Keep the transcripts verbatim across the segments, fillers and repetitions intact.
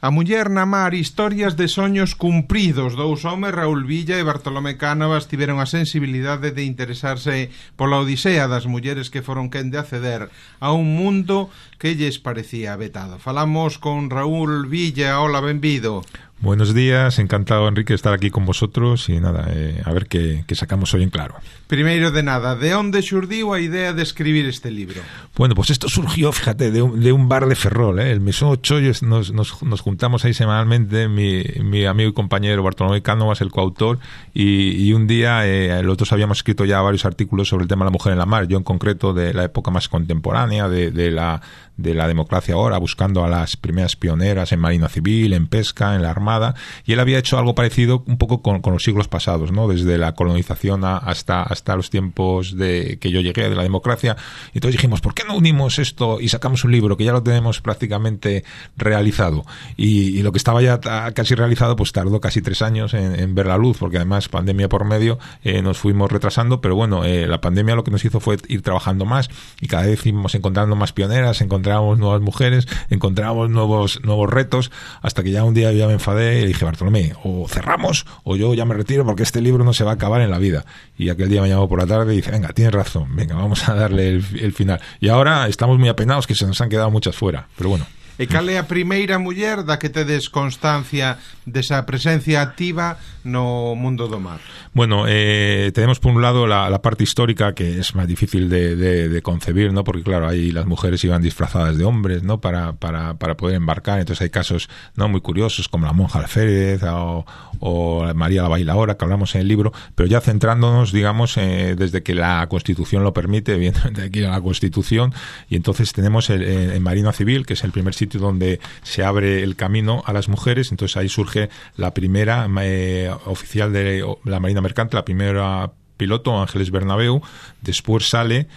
A muller na mar, historias de soños cumpridos. Dous homes, Raúl Villa e Bartolomé Cánovas, tiveron a sensibilidade de interesarse pola odisea das mulleres que foron quen de acceder a un mundo que lles parecía vetado. Falamos con Raúl Villa. Hola, benvido. Buenos días, encantado, Enrique, de estar aquí con vosotros y nada, eh, a ver qué, qué sacamos hoy en claro. Primeiro de nada, de onde xurdiu a idea de escribir este libro? Bueno, pues esto surgió, fíjate, de un, de un bar de Ferrol, ¿eh? El Mesón Ocho, nos, nos, nos juntamos ahí semanalmente, mi, mi amigo y compañero Bartolomé Cánovas, el coautor, y, y un día eh, nosotros habíamos escrito ya varios artículos sobre el tema de la mujer en la mar, yo en concreto de la época más contemporánea, de, de la de la democracia ahora, buscando a las primeras pioneras en marina civil, en pesca, en la armada, y él había hecho algo parecido un poco con, con los siglos pasados, ¿no? Desde la colonización a, hasta, hasta los tiempos de que yo llegué, de la democracia. Y entonces dijimos, ¿por qué no unimos esto y sacamos un libro que ya lo tenemos prácticamente realizado? Y, y lo que estaba ya casi realizado, pues tardó casi tres años en, en ver la luz, porque además pandemia por medio, eh, nos fuimos retrasando, pero bueno, eh, la pandemia lo que nos hizo fue ir trabajando más y cada vez íbamos encontrando más pioneras, encontrando encontrábamos nuevas mujeres, encontrábamos nuevos nuevos retos, hasta que ya un día yo ya me enfadé y le dije, Bartolomé, o cerramos o yo ya me retiro porque este libro no se va a acabar en la vida. Y aquel día me llamó por la tarde y dice, venga, tienes razón, venga, vamos a darle el, el final. Y ahora estamos muy apenados que se nos han quedado muchas fuera, pero bueno. E cal é a primeira muller da que tedes constancia desa presencia activa no mundo do mar? Bueno, eh, tenemos por un lado la, la parte histórica, que es más difícil de, de, de concebir, ¿no? Porque claro, ahí las mujeres iban disfrazadas de hombres, ¿no? Para, para, para poder embarcar. Entonces hay casos, ¿no?, muy curiosos, como la monja Alférez o, o María la Bailaora, que hablamos en el libro, pero ya centrándonos, digamos, eh, desde que la Constitución lo permite, evidentemente aquí en la Constitución, y entonces tenemos el, en Marina Civil, que es el primer sitio donde se abre el camino a las mujeres. Entonces ahí surge la primera eh, oficial de la Marina Mercante, la primera piloto, Ángeles Bernabeu. Después sale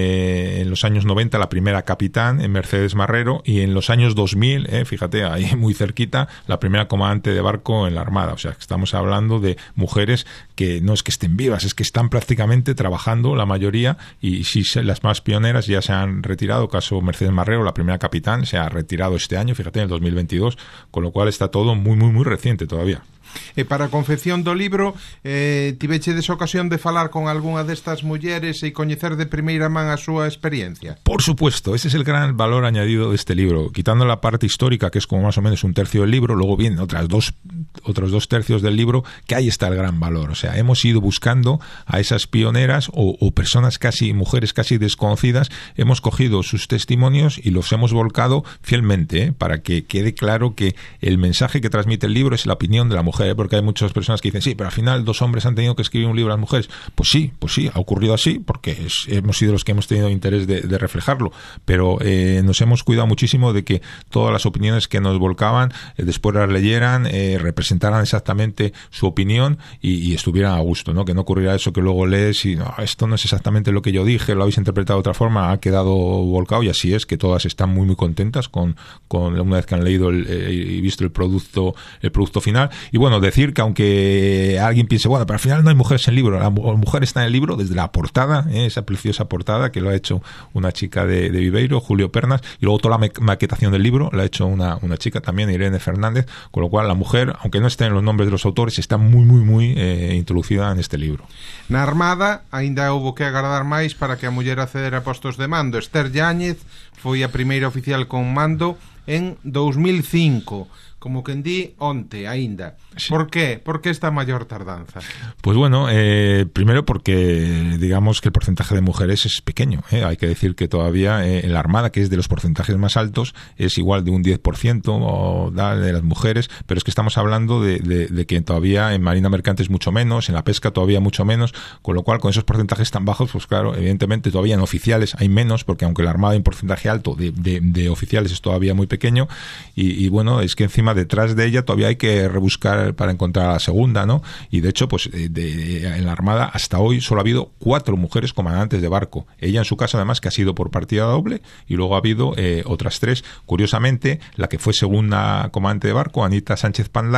eh, en los años noventa la primera capitán, en Mercedes Marrero, y en los años dos mil, eh, fíjate, ahí muy cerquita, la primera comandante de barco en la Armada. O sea, que estamos hablando de mujeres que no es que estén vivas, es que están prácticamente trabajando la mayoría, y si las más pioneras ya se han retirado. Caso Mercedes Marrero, la primera capitán, se ha retirado este año, fíjate, en el dos mil veintidós, con lo cual está todo muy, muy, muy reciente todavía. E para a confección do libro, eh, tivechedes ocasión de falar con algunha destas mulleres e coñecer de primeira man a súa experiencia? Por supuesto, ese es el gran valor añadido de este libro. Quitando la parte histórica, que es como más o menos un tercio del libro, luego vienen otras dos, otros dos tercios del libro, que ahí está el gran valor. O sea, hemos ido buscando a esas pioneras o, o personas casi, mujeres casi desconocidas, hemos cogido sus testimonios y los hemos volcado fielmente, ¿eh? Para que quede claro que el mensaje que transmite el libro es la opinión de la mujer, porque hay muchas personas que dicen, sí, pero al final dos hombres han tenido que escribir un libro a las mujeres. Pues sí, pues sí, ha ocurrido así, porque es, hemos sido los que hemos tenido interés de, de reflejarlo, pero eh, nos hemos cuidado muchísimo de que todas las opiniones que nos volcaban, eh, después las leyeran, eh, representaran exactamente su opinión y, y estuvieran a gusto, ¿no? Que no ocurriera eso que luego lees y no, esto no es exactamente lo que yo dije, lo habéis interpretado de otra forma, ha quedado volcado, y así es, que todas están muy muy contentas con, con una vez que han leído el, eh, y visto el producto, el producto final. Y bueno, decir que aunque alguien piense, bueno, pero al final no hay mujeres en el libro, la mujer está en el libro desde la portada, ¿eh? Esa preciosa portada que lo ha hecho una chica de, de Viveiro, Julio Pernas, y luego toda la maquetación del libro la ha hecho una, una chica también, Irene Fernández, con lo cual la mujer, aunque no esté en los nombres de los autores, está muy, muy, muy eh, introducida en este libro. Na Armada aínda houbo que agardar máis para que a muller accedera a postos de mando. Esther Yáñez foi a primeira oficial con mando en dos mil cinco, como quen di onte aínda. Sí. ¿Por qué? ¿Por qué esta mayor tardanza? Pues bueno, eh, primero porque digamos que el porcentaje de mujeres es pequeño, ¿eh? Hay que decir que todavía eh, en la Armada, que es de los porcentajes más altos, es igual de un diez por ciento o, da, de las mujeres, pero es que estamos hablando de, de, de que todavía en Marina Mercante es mucho menos, en la pesca todavía mucho menos, con lo cual con esos porcentajes tan bajos, pues claro, evidentemente todavía en oficiales hay menos, porque aunque la Armada hay un porcentaje alto de, de, de oficiales es todavía muy pequeño, y, y bueno, es que encima detrás de ella todavía hay que rebuscar para encontrar a la segunda, ¿no? Y de hecho, pues de, de, en la Armada hasta hoy solo ha habido cuatro mujeres comandantes de barco. Ella en su caso además que ha sido por partida doble, y luego ha habido eh, otras tres. Curiosamente, la que fue segunda comandante de barco, Anita Sánchez Pandal,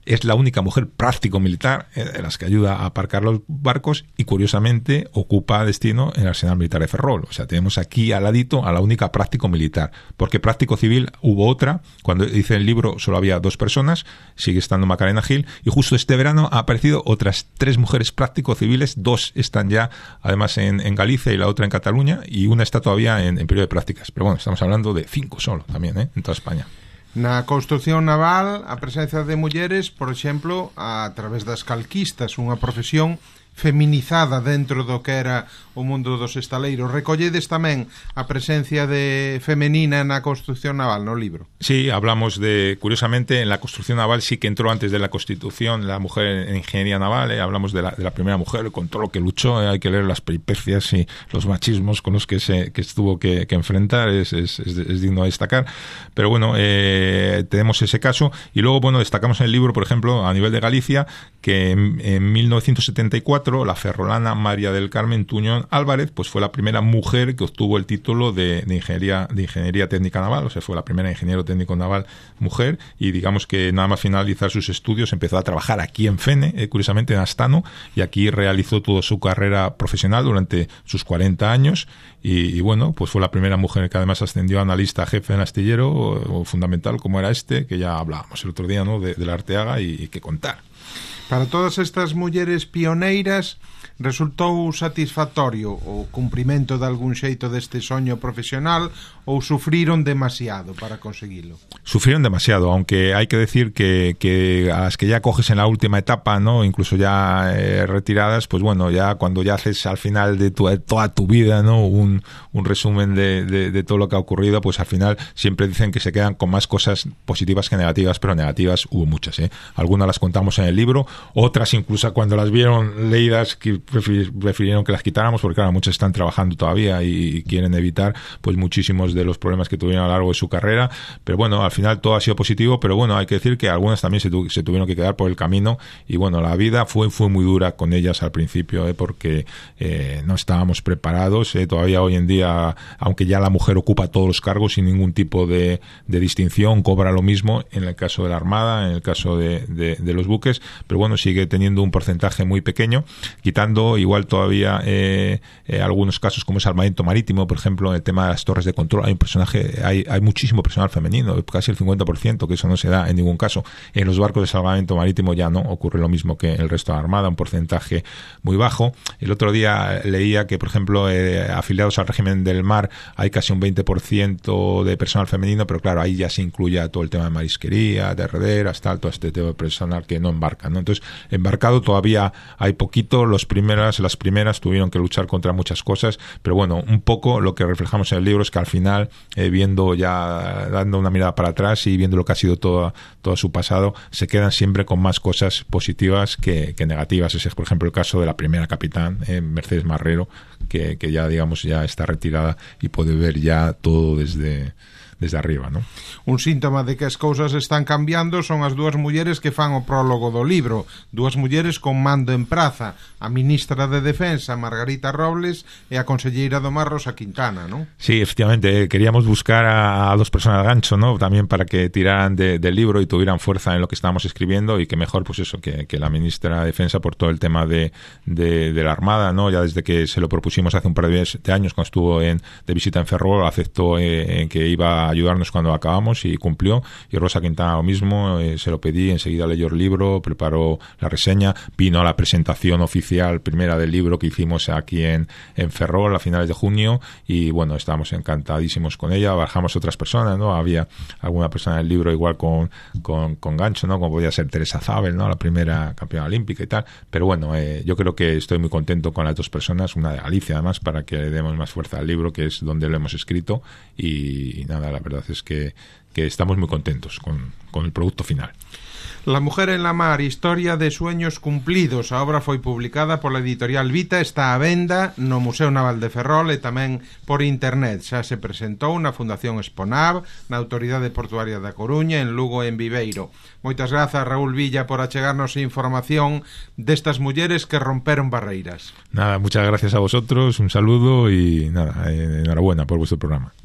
es la única mujer práctico militar eh, de las que ayuda a aparcar los barcos y, curiosamente, ocupa destino en el Arsenal Militar de Ferrol. O sea, tenemos aquí al ladito a la única práctico militar, porque práctico civil hubo otra. Cuando hice el libro solo había dos personas, sigue estando Macarena Gil, y justo este verano ha aparecido otras tres mujeres práctico civiles. Dos están ya, además, en, en Galicia y la otra en Cataluña, y una está todavía en, en periodo de prácticas. Pero bueno, estamos hablando de cinco solo también, ¿eh? En toda España. Na construción naval, a presencia de mulleres, por exemplo, a través das calquistas, unha profesión feminizada dentro do que era o mundo dos estaleiros. Recolledes tamén a presencia de femenina na construción naval no libro? Sí, hablamos de, curiosamente, en la construcción naval sí que entró antes de la Constitución la mujer en ingeniería naval, eh, hablamos de la, de la primera mujer, con todo lo que luchó, eh, hay que leer las peripecias y los machismos con los que se que tuvo que, que enfrentar, es, es, es, es digno de destacar, pero bueno, eh, tenemos ese caso, y luego, bueno, destacamos en el libro, por ejemplo, a nivel de Galicia, que en, en mil novecientos setenta y cuatro la ferrolana María del Carmen Tuñón Álvarez pues fue la primera mujer que obtuvo el título de, de ingeniería de ingeniería técnica naval, o sea, fue la primera ingeniero técnico naval mujer, y digamos que nada más finalizar sus estudios empezó a trabajar aquí en Fene, eh, curiosamente en Astano, y aquí realizó toda su carrera profesional durante sus cuarenta años, y, y bueno, pues fue la primera mujer que además ascendió a analista jefe en astillero, o, o fundamental como era este, que ya hablábamos el otro día, ¿no?, de, de la Arteaga, y, y que contar. Para todas estas mulleres pioneiras, resultou satisfactorio o cumprimento de algún xeito deste soño profesional, ou sufriron demasiado para conseguilo? Sufrieron demasiado, aunque hay que decir que, que a las que ya coges en la última etapa, ¿no?, incluso ya eh, retiradas, pues bueno, ya cuando ya haces al final de tu, toda tu vida, ¿no?, un, un resumen de, de, de todo lo que ha ocurrido, pues al final siempre dicen que se quedan con más cosas positivas que negativas, pero negativas hubo muchas, ¿eh? Algunas las contamos en el libro, otras incluso cuando las vieron leídas que prefirieron que las quitáramos, porque claro, muchos están trabajando todavía y quieren evitar pues muchísimos de los problemas que tuvieron a lo largo de su carrera, pero bueno, al final todo ha sido positivo, pero bueno, hay que decir que algunas también se, tu se tuvieron que quedar por el camino, y bueno, la vida fue, fue muy dura con ellas al principio, ¿eh? Porque eh, no estábamos preparados, ¿eh? Todavía hoy en día, aunque ya la mujer ocupa todos los cargos sin ningún tipo de, de distinción, cobra lo mismo en el caso de la Armada, en el caso de, de, de los buques, pero bueno, sigue teniendo un porcentaje muy pequeño, quitando igual todavía eh, eh, algunos casos como es armamento marítimo, por ejemplo, en el tema de las torres de control, hay un personaje, hay, hay muchísimo personal femenino, casi el cincuenta por ciento, que eso no se da en ningún caso. En los barcos de salvamento marítimo ya no ocurre lo mismo que en el resto de la Armada, un porcentaje muy bajo. El otro día leía que, por ejemplo, eh, afiliados al régimen del mar hay casi un veinte por ciento de personal femenino, pero claro, ahí ya se incluye todo el tema de marisquería, de herederas, tal, todo este tipo de personal que no embarca, ¿no? Entonces, embarcado todavía hay poquito, los primeros las primeras tuvieron que luchar contra muchas cosas, pero bueno, un poco lo que reflejamos en el libro es que al final, eh, viendo ya, dando una mirada para atrás y viendo lo que ha sido todo, todo su pasado, se quedan siempre con más cosas positivas que, que negativas. Ese es, por ejemplo, el caso de la primera capitán, eh, Mercedes Marrero, que, que ya, digamos, ya está retirada y puede ver ya todo desde... desde arriba, ¿no? Un síntoma de que as cousas están cambiando son as dúas mulleres que fan o prólogo do libro, dúas mulleres con mando en praza, a ministra de Defensa, Margarita Robles, e a conselleira do Mar, Rosa Quintana, ¿no? Sí, efectivamente, queríamos buscar a, a dos personas de gancho, ¿no?, también para que tiraran de, del libro y tuvieran fuerza en lo que estábamos escribiendo, y que mejor, pues eso, que, que la ministra de Defensa por todo el tema de, de, de la Armada, ¿no? Ya desde que se lo propusimos hace un par de años, cuando estuvo en, de visita en Ferrol, aceptó eh, que iba a ayudarnos cuando acabamos y cumplió, y Rosa Quintana lo mismo, eh, se lo pedí, enseguida leyó el libro, preparó la reseña, vino a la presentación oficial primera del libro que hicimos aquí en, en Ferrol a finales de junio, y bueno, estábamos encantadísimos con ella. Bajamos otras personas, ¿no? Había alguna persona del libro igual con, con, con gancho, ¿no?, como podía ser Teresa Zabel, ¿no?, la primera campeona olímpica y tal, pero bueno, eh, yo creo que estoy muy contento con las dos personas, una de Galicia además, para que le demos más fuerza al libro, que es donde lo hemos escrito, y, y nada, la verdad es que, que estamos muy contentos con, con el producto final. La mujer en la mar, historia de sueños cumplidos. A obra foi publicada pola editorial Vita, está á venda no Museo Naval de Ferrol e tamén por internet. Xa se presentou na Fundación Exponav, na Autoridade Portuaria da Coruña, en Lugo e en Viveiro. Moitas grazas, Raúl Villa, por achegarnos información destas mulleres que romperon barreiras. Nada, muchas gracias a vosotros, un saludo y nada, enhorabuena por vuestro programa.